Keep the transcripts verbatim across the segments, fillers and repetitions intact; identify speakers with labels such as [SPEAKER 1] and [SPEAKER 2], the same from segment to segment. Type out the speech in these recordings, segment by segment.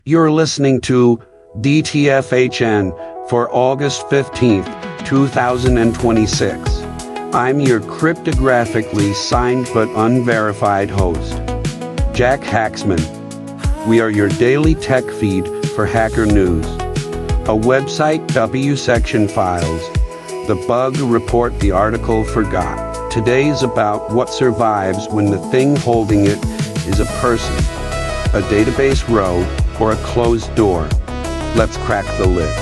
[SPEAKER 1] You're listening to D T F H N for August fifteenth, two thousand twenty-six. I'm your cryptographically signed but unverified host, Jack Hacksman. We are your daily tech feed for Hacker News, a website W section files, the bug report the article forgot. Today's about what survives when the thing holding it is a person, a database row, or a closed door. Let's crack the lid.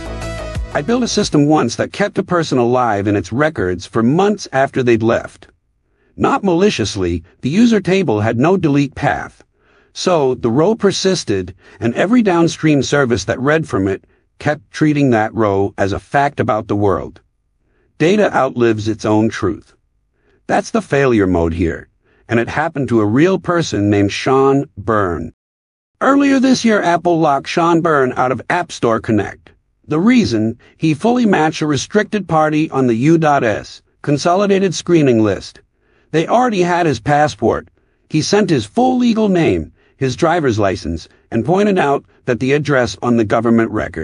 [SPEAKER 1] I built a system once that kept a person alive in its records for months after they'd left. Not maliciously, the user table had no delete path. So the row persisted, and every downstream service that read from it kept treating that row as a fact about the world. Data outlives its own truth. That's the failure mode here, and it happened to a real person named Sean Byrne. Earlier this year, Apple locked Sean Byrne out of App Store Connect. The reason? He fully matched a restricted party on the U S Consolidated Screening List. They already had his passport. He sent his full legal name, his driver's license, and pointed out that the address on the government record.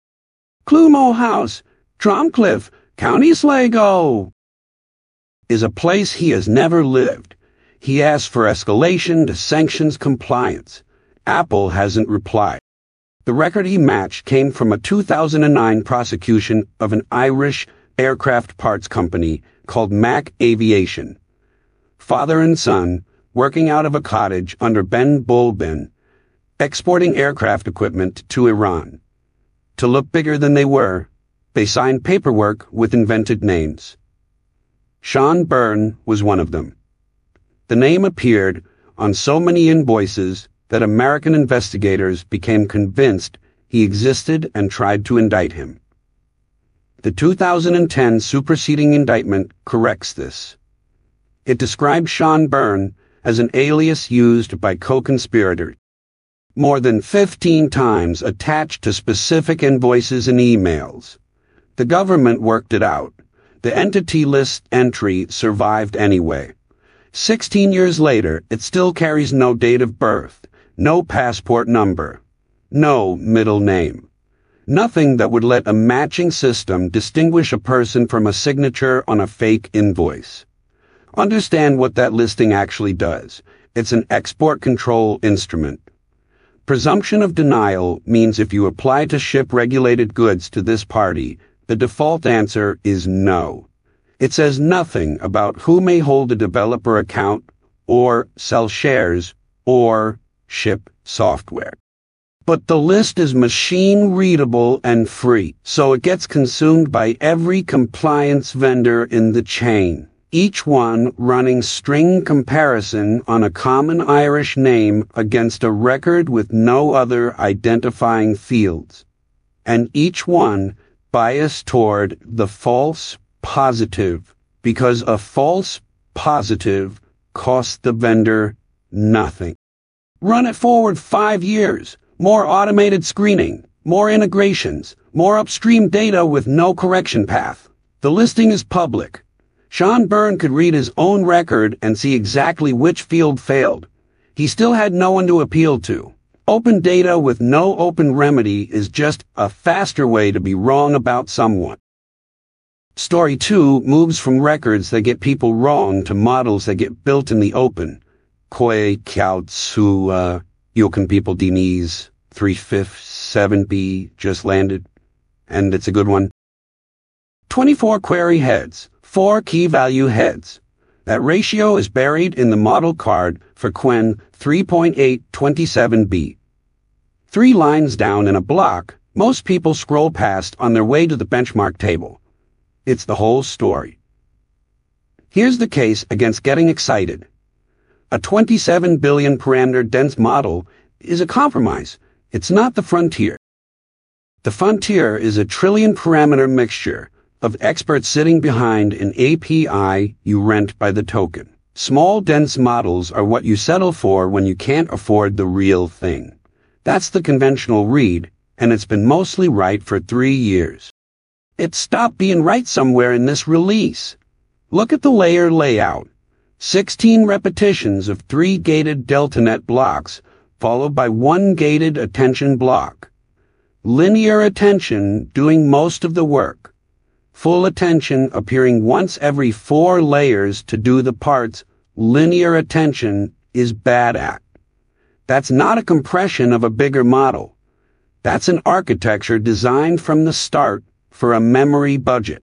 [SPEAKER 1] Clumo House, Drumcliff, County Sligo, is a place he has never lived. He asked for escalation to sanctions compliance. Apple hasn't replied. The record he matched came from a two thousand nine prosecution of an Irish aircraft parts company called Mac Aviation. Father and son, working out of a cottage under Ben Bulbin, exporting aircraft equipment to Iran. To look bigger than they were, they signed paperwork with invented names. Sean Byrne was one of them. The name appeared on so many invoices that American investigators became convinced he existed and tried to indict him. The two thousand ten superseding indictment corrects this. It describes Sean Byrne as an alias used by co-conspirators, more than fifteen times attached to specific invoices and emails. The government worked it out. The entity list entry survived anyway. Sixteen years later, it still carries no date of birth, no passport number, no middle name. Nothing that would let a matching system distinguish a person from a signature on a fake invoice. Understand what that listing actually does. It's an export control instrument. Presumption of denial means if you apply to ship regulated goods to this party, the default answer is no. It says nothing about who may hold a developer account, or sell shares, or ship software. But the list is machine-readable and free, so it gets consumed by every compliance vendor in the chain, each one running string comparison on a common Irish name against a record with no other identifying fields, and each one biased toward the false positive, because a false positive costs the vendor nothing. Run it forward five years, more automated screening, more integrations, more upstream data with no correction path. The listing is public. Sean Byrne could read his own record and see exactly which field failed. He still had no one to appeal to. Open data with no open remedy is just a faster way to be wrong about someone. Story two moves from records that get people wrong to models that get built in the open. Koi Kiao Tsu, uh, Yokan People Dinese, three-fifths, seven B, just landed. And it's a good one. twenty-four query heads, four key value heads. That ratio is buried in the model card for Qwen three point eight twenty-seven B. Three lines down in a block, most people scroll past on their way to the benchmark table. It's the whole story. Here's the case against getting excited. A twenty-seven billion parameter dense model is a compromise. It's not the frontier. The frontier is a trillion parameter mixture of experts sitting behind an A P I you rent by the token. Small dense models are what you settle for when you can't afford the real thing. That's the conventional read, and it's been mostly right for three years. It stopped being right somewhere in this release. Look at the layer layout. sixteen repetitions of three gated DeltaNet blocks, followed by one gated attention block. Linear attention doing most of the work. Full attention appearing once every four layers to do the parts linear attention is bad at. That's not a compression of a bigger model. That's an architecture designed from the start for a memory budget.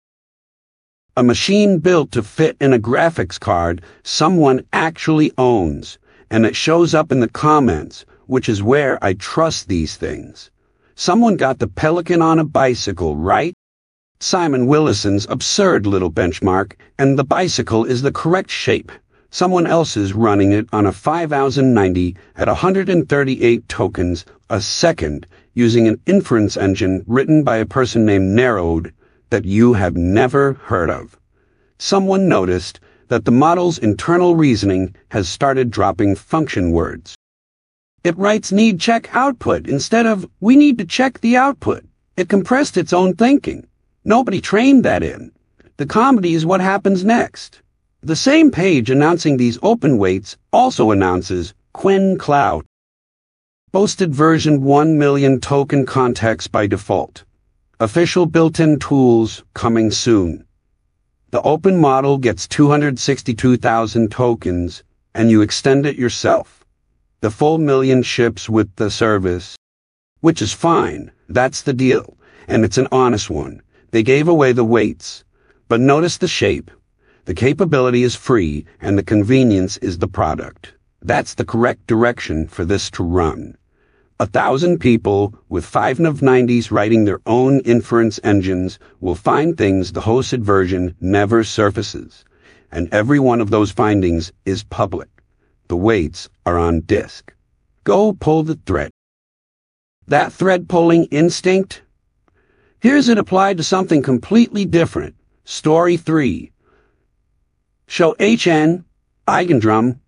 [SPEAKER 1] A machine built to fit in a graphics card someone actually owns, and it shows up in the comments, which is where I trust these things. Someone got the Pelican on a bicycle, right? Simon Willison's absurd little benchmark, and the bicycle is the correct shape. Someone else is running it on a five thousand ninety at one hundred thirty-eight tokens a second using an inference engine written by a person named Narrowed that you have never heard of. Someone noticed that the model's internal reasoning has started dropping function words. It writes need check output instead of we need to check the output. It compressed its own thinking. Nobody trained that in. The comedy is what happens next. The same page announcing these open weights also announces Qwen Cloud. Boasted version one million token context by default. Official built-in tools coming soon. The open model gets two hundred sixty-two thousand tokens, and you extend it yourself. The full million ships with the service. Which is fine, that's the deal, and it's an honest one. They gave away the weights. But notice the shape. The capability is free, and the convenience is the product. That's the correct direction for this to run. A thousand people with five N V nineties writing their own inference engines will find things the hosted version never surfaces, and every one of those findings is public. The weights are on disk. Go pull the thread. That thread-pulling instinct? Here's it applied to something completely different. Story three. Show H N, Eigendrum.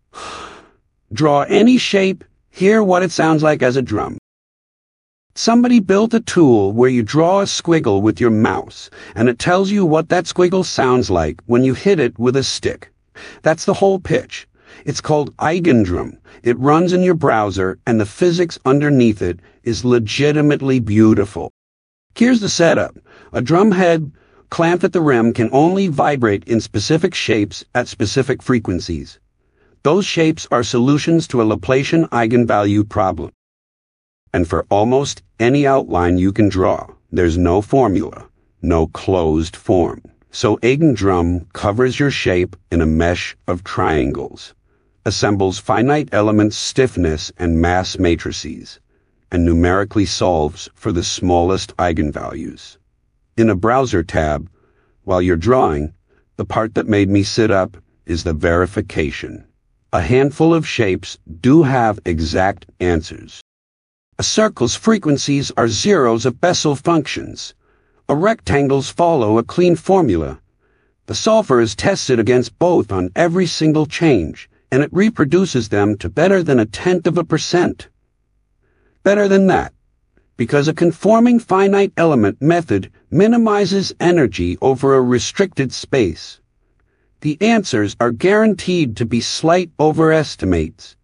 [SPEAKER 1] Draw any shape, hear what it sounds like as a drum. Somebody built a tool where you draw a squiggle with your mouse, and it tells you what that squiggle sounds like when you hit it with a stick. That's the whole pitch. It's called Eigendrum. It runs in your browser, and the physics underneath it is legitimately beautiful. Here's the setup. A drum head clamped at the rim can only vibrate in specific shapes at specific frequencies. Those shapes are solutions to a Laplacian eigenvalue problem. And for almost any outline you can draw, there's no formula, no closed form. So Eigendrum covers your shape in a mesh of triangles, assembles finite element stiffness and mass matrices, and numerically solves for the smallest eigenvalues. In a browser tab, while you're drawing, the part that made me sit up is the verification. A handful of shapes do have exact answers. A circle's frequencies are zeros of Bessel functions. A rectangle's follow a clean formula. The solver is tested against both on every single change, and it reproduces them to better than a tenth of a percent. Better than that, because a conforming finite element method minimizes energy over a restricted space. The answers are guaranteed to be slight overestimates.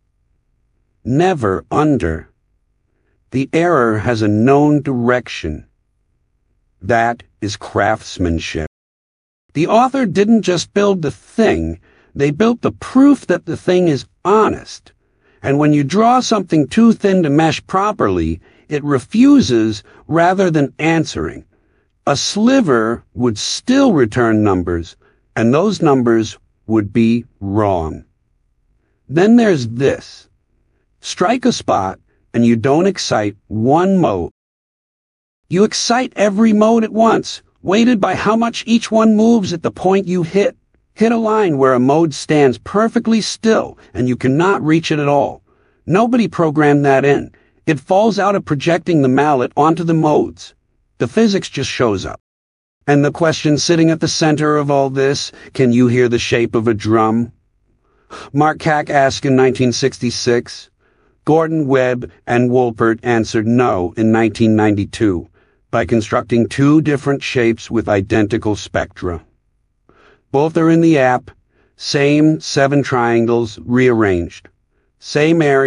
[SPEAKER 1] Never under. The error has a known direction. That is craftsmanship. The author didn't just build the thing, they built the proof that the thing is honest. And when you draw something too thin to mesh properly, it refuses rather than answering. A sliver would still return numbers, and those numbers would be wrong. Then there's this. Strike a spot, and you don't excite one mode. You excite every mode at once, weighted by how much each one moves at the point you hit. Hit a line where a mode stands perfectly still, and you cannot reach it at all. Nobody programmed that in. It falls out of projecting the mallet onto the modes. The physics just shows up. And the question sitting at the center of all this, can you hear the shape of a drum? Mark Kac asked in nineteen sixty-six. Gordon Webb and Wolpert answered no in nineteen ninety-two by constructing two different shapes with identical spectra. Both are in the app, same seven triangles rearranged. Same area,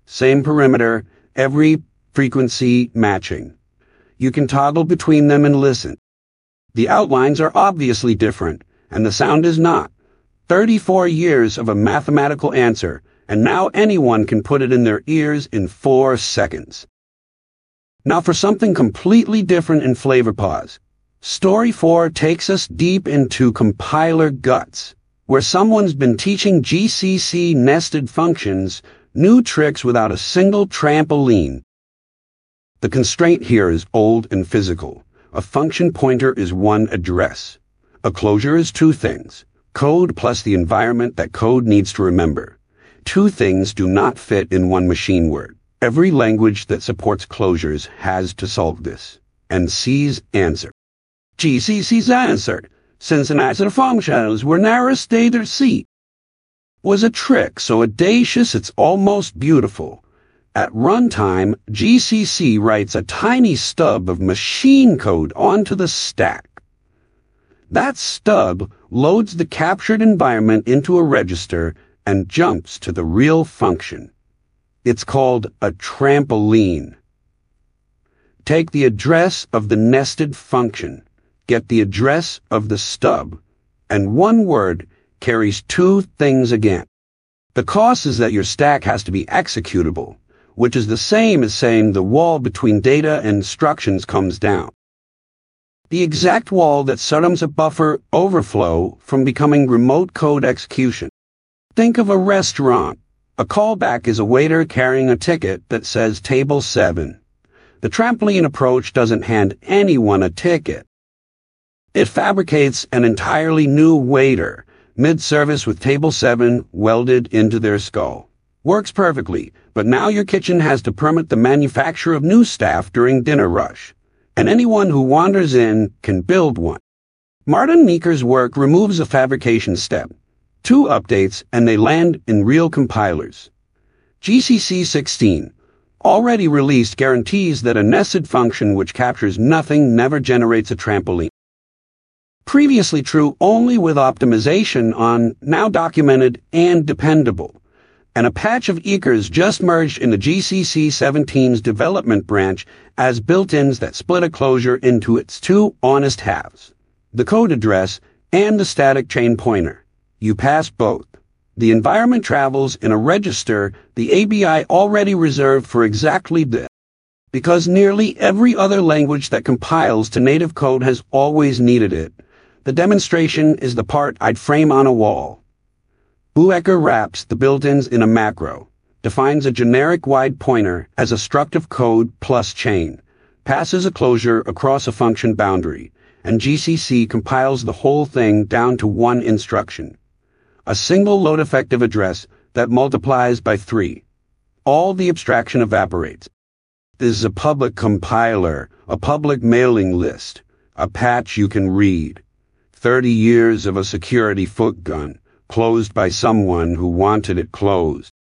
[SPEAKER 1] same perimeter, every frequency matching. You can toggle between them and listen. The outlines are obviously different, and the sound is not. thirty-four years of a mathematical answer, and now anyone can put it in their ears in four seconds. Now for something completely different in Flavor Pause. Story four takes us deep into compiler guts, where someone's been teaching G C C nested functions new tricks without a single trampoline. The constraint here is old and physical. A function pointer is one address. A closure is two things. Code plus the environment that code needs to remember. Two things do not fit in one machine word. Every language that supports closures has to solve this. And C's answer. G C C's answer, since an answer functions were narrow stated C, was a trick so audacious it's almost beautiful. At runtime, G C C writes a tiny stub of machine code onto the stack. That stub loads the captured environment into a register and jumps to the real function. It's called a trampoline. Take the address of the nested function, get the address of the stub, and one word carries two things again. The cost is that your stack has to be executable, which is the same as saying the wall between data and instructions comes down. The exact wall that surrounds a buffer overflow from becoming remote code execution. Think of a restaurant. A callback is a waiter carrying a ticket that says table seven. The trampoline approach doesn't hand anyone a ticket. It fabricates an entirely new waiter, mid-service with table seven welded into their skull. Works perfectly, but now your kitchen has to permit the manufacture of new staff during dinner rush, and anyone who wanders in can build one. Martin Meeker's work removes a fabrication step. Two updates and they land in real compilers. G C C sixteen, already released, guarantees that a nested function which captures nothing never generates a trampoline. Previously true only with optimization on, now documented and dependable. And a patch of eakers just merged in the G C C seventeen's development branch as built-ins that split a closure into its two honest halves, the code address and the static chain pointer. You pass both. The environment travels in a register the A B I already reserved for exactly this, because nearly every other language that compiles to native code has always needed it. The demonstration is the part I'd frame on a wall. Buecker wraps the built-ins in a macro, defines a generic wide pointer as a struct of code plus chain, passes a closure across a function boundary, and G C C compiles the whole thing down to one instruction. A single load-effective address that multiplies by three. All the abstraction evaporates. This is a public compiler, a public mailing list, a patch you can read. Thirty years of a security foot gun, closed by someone who wanted it closed.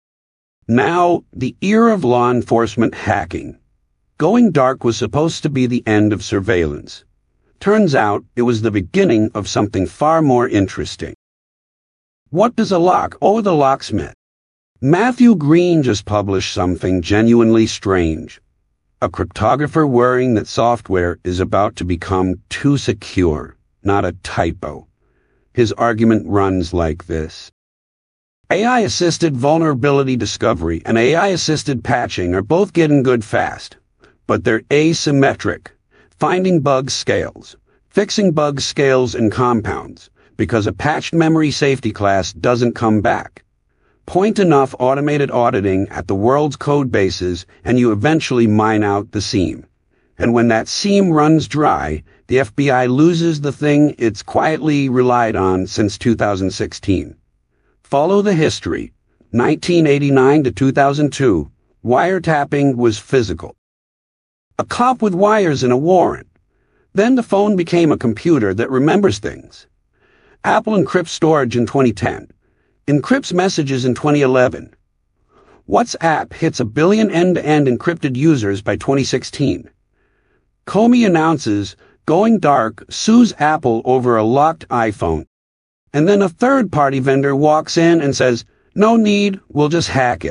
[SPEAKER 1] Now, the era of law enforcement hacking. Going dark was supposed to be the end of surveillance. Turns out it was the beginning of something far more interesting. What does a lock owe the locksmith? Matthew Green just published something genuinely strange. A cryptographer worrying that software is about to become too secure, not a typo. His argument runs like this. A I-assisted vulnerability discovery and A I-assisted patching are both getting good fast, but they're asymmetric. Finding bugs scales. Fixing bugs scales in compounds, because a patched memory safety class doesn't come back. Point enough automated auditing at the world's code bases and you eventually mine out the seam. And when that seam runs dry, the F B I loses the thing it's quietly relied on since two thousand sixteen. Follow the history. nineteen eighty-nine to two thousand two, wiretapping was physical. A cop with wires in a warrant. Then the phone became a computer that remembers things. Apple encrypts storage in twenty ten. Encrypts messages in twenty eleven. WhatsApp hits a billion end-to-end encrypted users by twenty sixteen. Comey announces Going Dark sues Apple over a locked iPhone. And then a third-party vendor walks in and says, no need, we'll just hack it.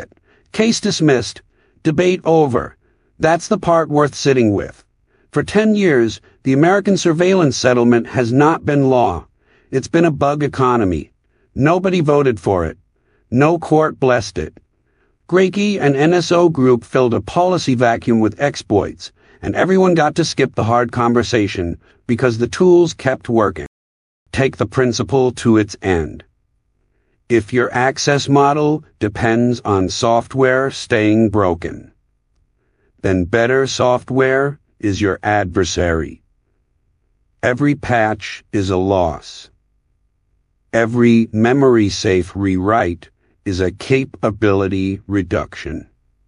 [SPEAKER 1] Case dismissed. Debate over. That's the part worth sitting with. For ten years, the American surveillance settlement has not been law. It's been a bug economy. Nobody voted for it. No court blessed it. Grakey and N S O Group filled a policy vacuum with exploits, and everyone got to skip the hard conversation because the tools kept working. Take the principle to its end. If your access model depends on software staying broken, then better software is your adversary. Every patch is a loss. Every memory-safe rewrite is a capability reduction,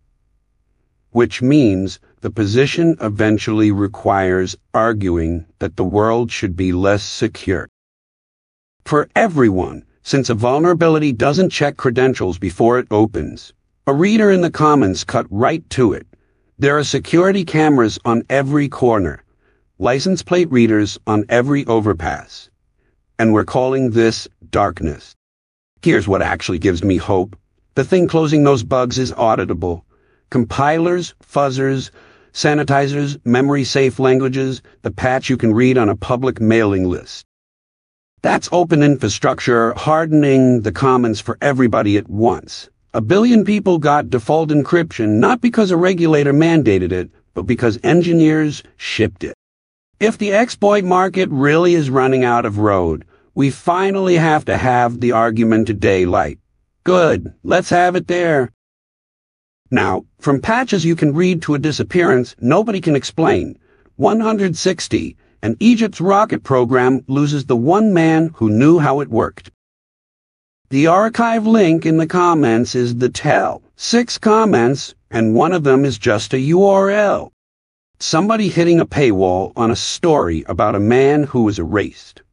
[SPEAKER 1] which means the position eventually requires arguing that the world should be less secure. For everyone, since a vulnerability doesn't check credentials before it opens, a reader in the comments cut right to it. There are security cameras on every corner, license plate readers on every overpass, and we're calling this darkness. Here's what actually gives me hope. The thing closing those bugs is auditable. Compilers, fuzzers, sanitizers, memory-safe languages, the patch you can read on a public mailing list. That's open infrastructure hardening the commons for everybody at once. A billion people got default encryption not because a regulator mandated it, but because engineers shipped it. If the exploit market really is running out of road, we finally have to have the argument to daylight. Good, let's have it there. Now, from patches you can read to a disappearance nobody can explain, one hundred sixty, and Egypt's rocket program loses the one man who knew how it worked. The archive link in the comments is the tell. Six comments, and one of them is just a U R L. Somebody hitting a paywall on a story about a man who was erased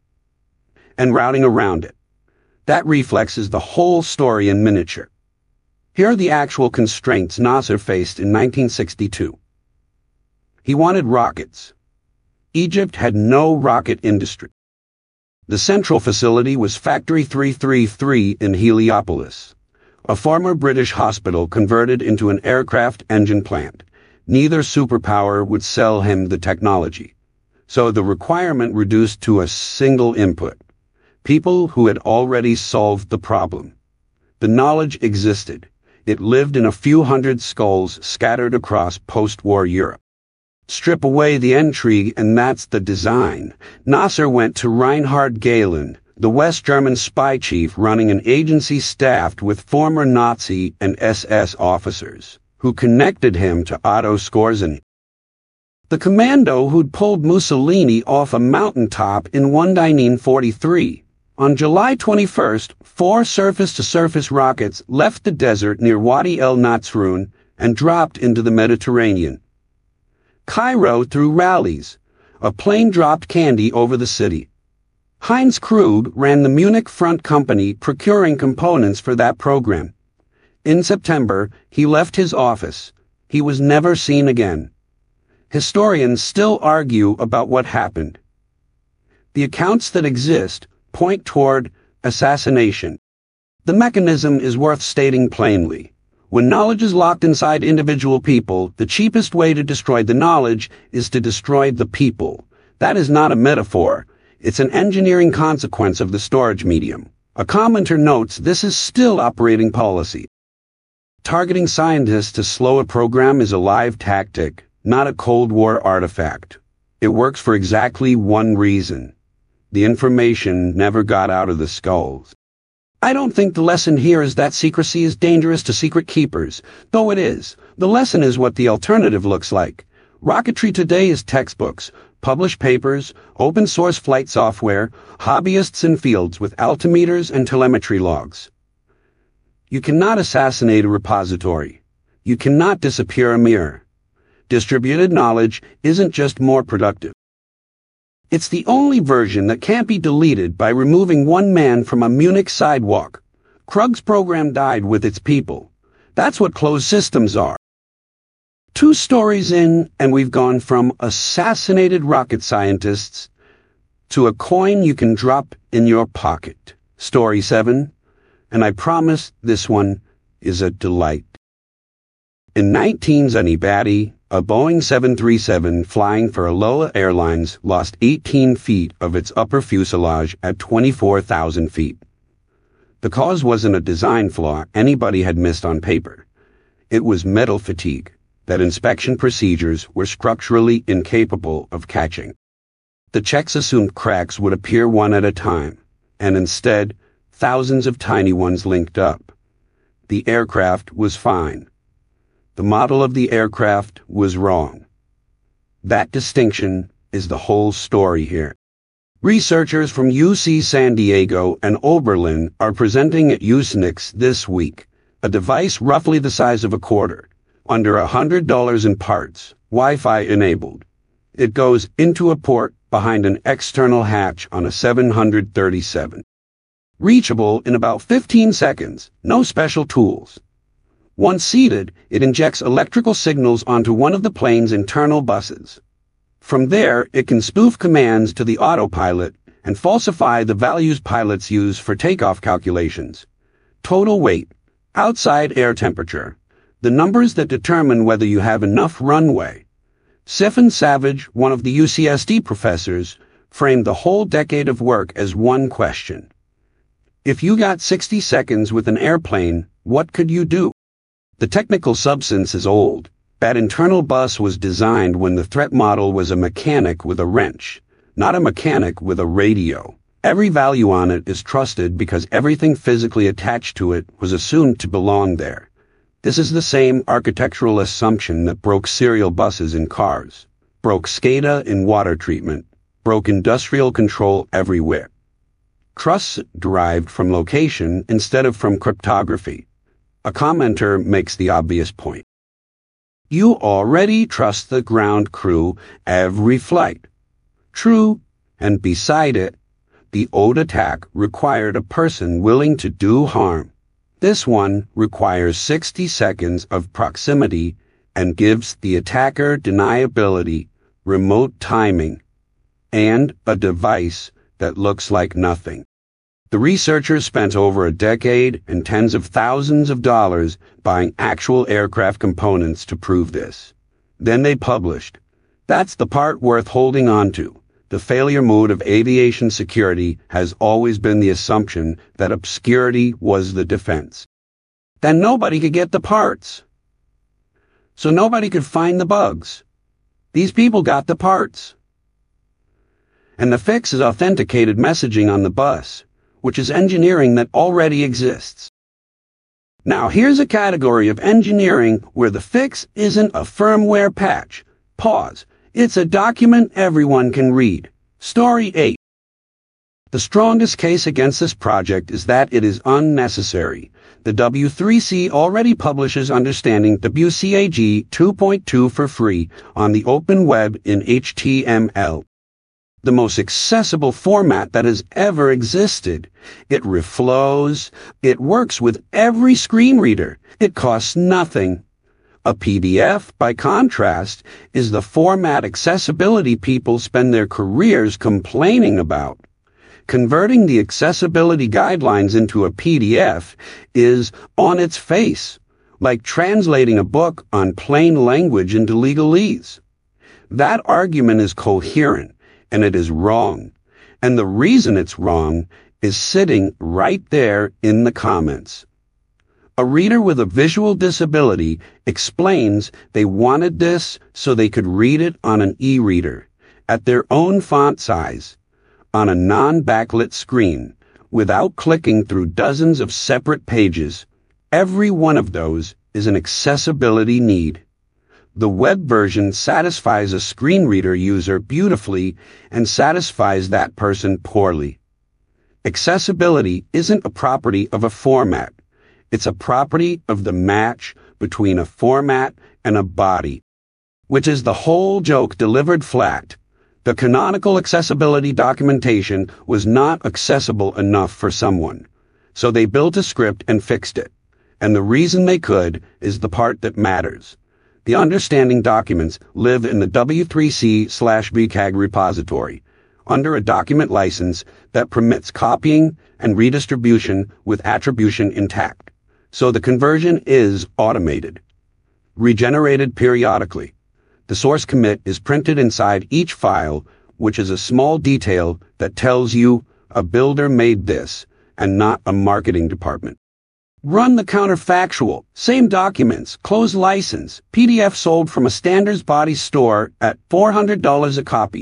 [SPEAKER 1] and routing around it. That reflexes the whole story in miniature. Here are the actual constraints Nasser faced in nineteen sixty-two. He wanted rockets. Egypt had no rocket industry. The central facility was Factory three thirty-three in Heliopolis, a former British hospital converted into an aircraft engine plant. Neither superpower would sell him the technology, so the requirement reduced to a single input. People who had already solved the problem. The knowledge existed. It lived in a few hundred skulls scattered across post-war Europe. Strip away the intrigue and that's the design. Nasser went to Reinhard Gehlen, the West German spy chief running an agency staffed with former Nazi and S S officers, who connected him to Otto Skorzeny, the commando who'd pulled Mussolini off a mountaintop in nineteen forty-three. On July twenty-first, four surface-to-surface rockets left the desert near Wadi el Natsrun and dropped into the Mediterranean. Cairo threw rallies. A plane dropped candy over the city. Heinz Krug ran the Munich Front Company procuring components for that program. In September, he left his office. He was never seen again. Historians still argue about what happened. The accounts that exist point toward assassination. The mechanism is worth stating plainly. When knowledge is locked inside individual people, the cheapest way to destroy the knowledge is to destroy the people. That is not a metaphor. It's an engineering consequence of the storage medium. A commenter notes this is still operating policy. Targeting scientists to slow a program is a live tactic, not a Cold War artifact. It works for exactly one reason. The information never got out of the skulls. I don't think the lesson here is that secrecy is dangerous to secret keepers, though it is. The lesson is what the alternative looks like. Rocketry today is textbooks, published papers, open-source flight software, hobbyists in fields with altimeters and telemetry logs. You cannot assassinate a repository. You cannot disappear a mirror. Distributed knowledge isn't just more productive. It's the only version that can't be deleted by removing one man from a Munich sidewalk. Krug's program died with its people. That's what closed systems are. Two stories in, and we've gone from assassinated rocket scientists to a coin you can drop in your pocket. Story seven, and I promise this one is a delight. In nineteen seventy, a Boeing seven thirty-seven flying for Aloha Airlines lost eighteen feet of its upper fuselage at twenty-four thousand feet. The cause wasn't a design flaw anybody had missed on paper. It was metal fatigue that inspection procedures were structurally incapable of catching. The checks assumed cracks would appear one at a time, and instead, thousands of tiny ones linked up. The aircraft was fine. The model of the aircraft was wrong. That distinction is the whole story here. Researchers from U C San Diego and Oberlin are presenting at Usenix this week a device roughly the size of a quarter, under one hundred dollars in parts, Wi-Fi enabled. It goes into a port behind an external hatch on a seven thirty-seven. Reachable in about fifteen seconds, no special tools. Once seated, it injects electrical signals onto one of the plane's internal buses. From there, it can spoof commands to the autopilot and falsify the values pilots use for takeoff calculations. Total weight, outside air temperature, the numbers that determine whether you have enough runway. Siffin Savage, one of the U C S D professors, framed the whole decade of work as one question. If you got sixty seconds with an airplane, what could you do? The technical substance is old. That internal bus was designed when the threat model was a mechanic with a wrench, not a mechanic with a radio. Every value on it is trusted because everything physically attached to it was assumed to belong there. This is the same architectural assumption that broke serial buses in cars, broke SCADA in water treatment, broke industrial control everywhere. Trust derived from location instead of from cryptography. A commenter makes the obvious point. You already trust the ground crew every flight. True, and beside it, the old attack required a person willing to do harm. This one requires sixty seconds of proximity and gives the attacker deniability, remote timing, and a device that looks like nothing. The researchers spent over a decade and tens of thousands of dollars buying actual aircraft components to prove this. Then they published. That's the part worth holding on to. The failure mode of aviation security has always been the assumption that obscurity was the defense. Then nobody could get the parts. So nobody could find the bugs. These people got the parts. And the fix is authenticated messaging on the bus, which is engineering that already exists. Now here's a category of engineering where the fix isn't a firmware patch. Pause. It's a document everyone can read. Story eight. The strongest case against this project is that it is unnecessary. The W three C already publishes Understanding W C A G two point two for free on the open web in H T M L. The most accessible format that has ever existed. It reflows. It works with every screen reader. It costs nothing. A P D F, by contrast, is the format accessibility people spend their careers complaining about. Converting the accessibility guidelines into a P D F is, on its face, like translating a book on plain language into legalese. That argument is coherent. And it is wrong. And the reason it's wrong is sitting right there in the comments. A reader with a visual disability explains they wanted this so they could read it on an e-reader, at their own font size, on a non-backlit screen, without clicking through dozens of separate pages. Every one of those is an accessibility need. The web version satisfies a screen reader user beautifully and satisfies that person poorly. Accessibility isn't a property of a format. It's a property of the match between a format and a body, which is the whole joke delivered flat. The canonical accessibility documentation was not accessible enough for someone, so they built a script and fixed it. And the reason they could is the part that matters. The understanding documents live in the W three C slash V C A G repository, under a document license that permits copying and redistribution with attribution intact. so the conversion is automated, regenerated periodically. The source commit is printed inside each file, which is a small detail that tells you a builder made this and not a marketing department. Run the counterfactual, same documents, closed license, P D F sold from a standards body store at four hundred dollars a copy.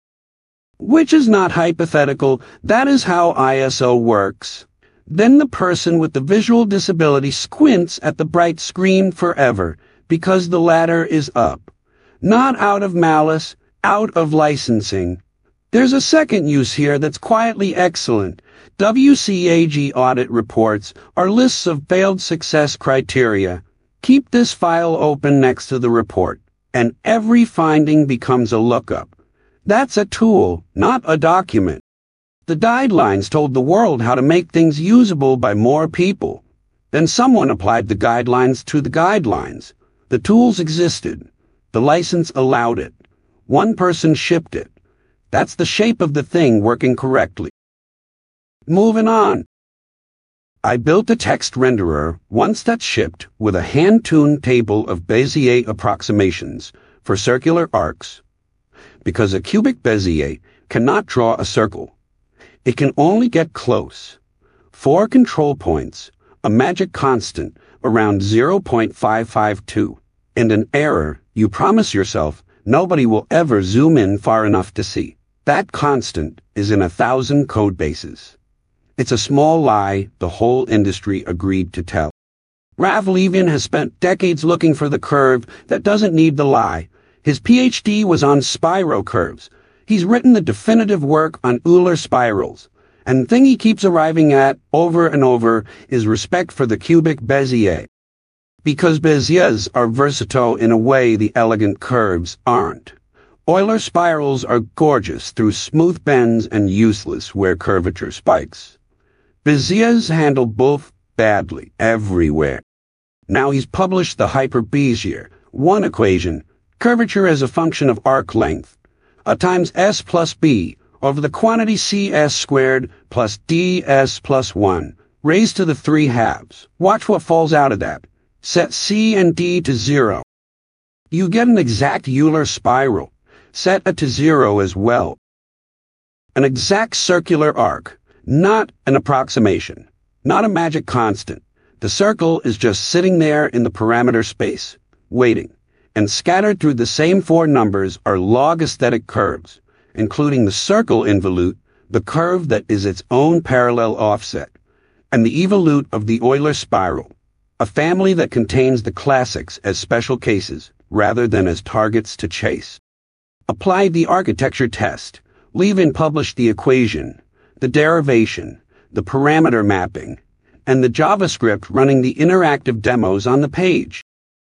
[SPEAKER 1] Which is not hypothetical, that is how I S O works. Then the person with the visual disability squints at the bright screen forever, because the ladder is up. Not out of malice, out of licensing. There's a second use here that's quietly excellent. W C A G audit reports are lists of failed success criteria. Keep this file open next to the report, and every finding becomes a lookup. That's a tool, not a document. The guidelines told the world how to make things usable by more people. Then someone applied the guidelines to the guidelines. The tools existed. The license allowed it. One person shipped it. That's the shape of the thing working correctly. Moving on. I built a text renderer once that shipped with a hand-tuned table of Bezier approximations for circular arcs, because a cubic Bezier cannot draw a circle. It can only get close. Four control points, a magic constant around zero point five five two, and an error you promise yourself nobody will ever zoom in far enough to see. That constant is in a thousand code bases. It's a small lie the whole industry agreed to tell. Rav Levin has spent decades looking for the curve that doesn't need the lie. His P H D was on spiro curves. He's written the definitive work on Euler spirals. And the thing he keeps arriving at over and over is respect for the cubic Bezier. Because Beziers are versatile in a way the elegant curves aren't. Euler spirals are gorgeous through smooth bends and useless where curvature spikes. Beziers handle both badly everywhere. Now he's published the Hyper-Bezier, one equation, curvature as a function of arc length, a times s plus b over the quantity cs squared plus ds plus one, raised to the three halves. Watch what falls out of that. Set c and d to zero. You get an exact Euler spiral. Set it to zero as well. An exact circular arc, not an approximation, not a magic constant. The circle is just sitting there in the parameter space, waiting, and scattered through the same four numbers are log aesthetic curves, including the circle involute, the curve that is its own parallel offset, and the evolute of the Euler spiral, a family that contains the classics as special cases rather than as targets to chase. Apply the architecture test. Levin published the equation, the derivation, the parameter mapping, and the JavaScript running the interactive demos on the page.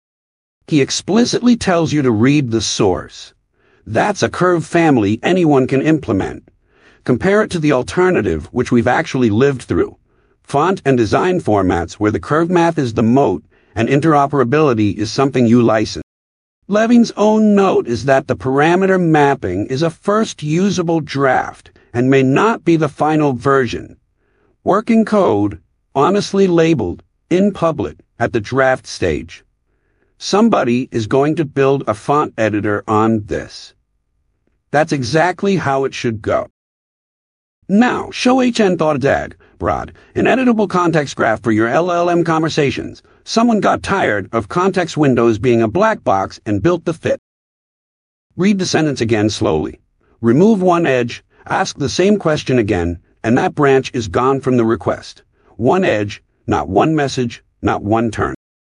[SPEAKER 1] He explicitly tells you to read the source. That's a curve family anyone can implement. Compare it to the alternative, which we've actually lived through. Font and design formats where the curve math is the moat and interoperability is something you license. Levin's own note is that the parameter mapping is a first usable draft and may not be the final version. Working code, honestly labeled, in public, at the draft stage. Somebody is going to build a font editor on this. That's exactly how it should go. Now, show H N thought dag, broad, an editable context graph for your L L M conversations. Someone got tired of context windows being a black box and built the fit. Read the sentence again slowly. Remove one edge, ask the same question again, and that branch is gone from the request. One edge, not one message, not one turn.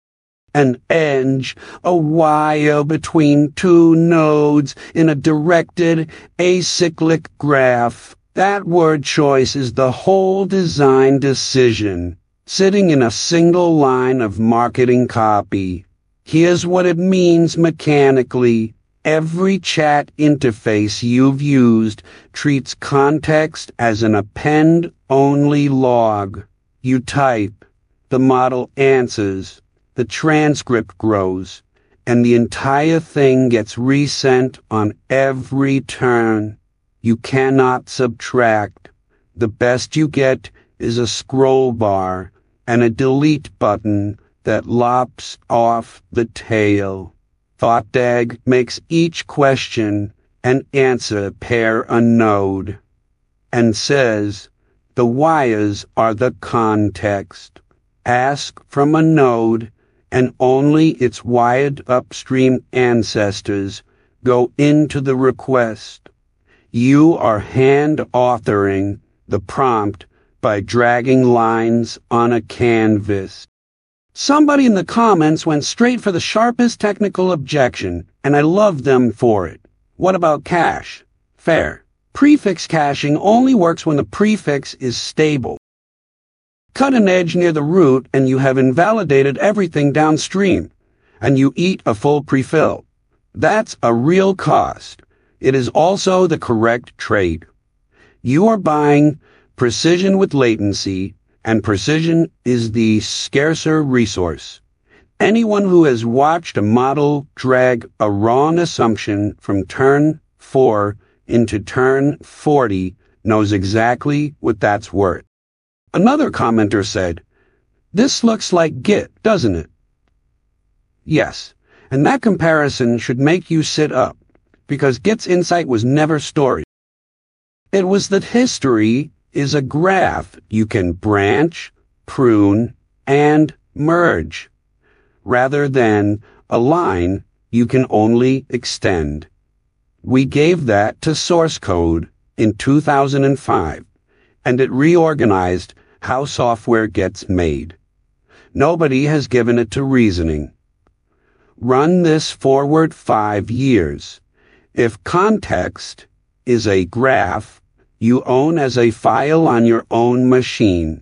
[SPEAKER 1] An edge, a wire between two nodes in a directed, acyclic graph. That word choice is the whole design decision, sitting in a single line of marketing copy. Here's what it means mechanically. Every chat interface you've used treats context as an append-only log. You type, the model answers, the transcript grows, and the entire thing gets resent on every turn. You cannot subtract. The best you get is a scroll bar. and a delete button that lops off the tail. ThoughtDag makes each question and answer pair a node, and says, the wires are the context. Ask from a node, and only its wired upstream ancestors go into the request. You are hand-authoring the prompt by dragging lines on a canvas. Somebody in the comments went straight for the sharpest technical objection, and I love them for it. What about cache? Fair. Prefix caching only works when the prefix is stable. Cut an edge near the root and you have invalidated everything downstream, and you eat a full prefill. That's a real cost. It is also the correct trade. You are buying precision with latency, and precision is the scarcer resource. Anyone who has watched a model drag a wrong assumption from turn four into turn forty knows exactly what that's worth. Another commenter said, "This looks like Git, doesn't it?" Yes, and that comparison should make you sit up, because Git's insight was never story. It was that history is a graph you can branch, prune, and merge, rather than a line you can only extend. We gave that to source code in two thousand five, and it reorganized how software gets made. Nobody has given it to reasoning. Run this forward five years. If context is a graph you own as a file on your own machine,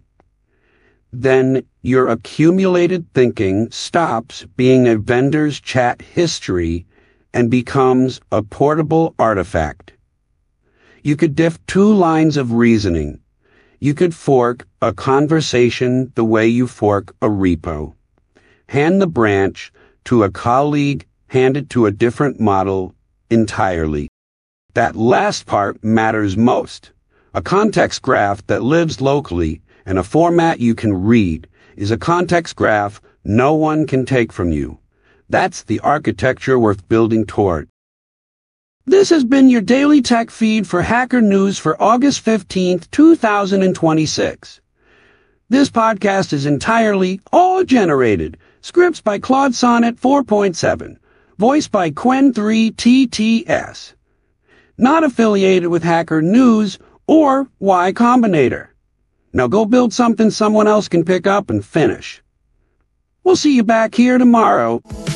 [SPEAKER 1] then your accumulated thinking stops being a vendor's chat history and becomes a portable artifact. You could diff two lines of reasoning. You could fork a conversation the way you fork a repo. Hand the branch to a colleague, hand it to a different model entirely. That last part matters most. A context graph that lives locally in a format you can read is a context graph no one can take from you. That's the architecture worth building toward. This has been your daily tech feed for Hacker News for August fifteenth, two thousand twenty-six. This podcast is entirely all-generated. Scripts by Claude Sonnet four point seven. Voiced by Qwen three T T S. Not affiliated with Hacker News or Y Combinator. Now go build something someone else can pick up and finish. We'll see you back here tomorrow.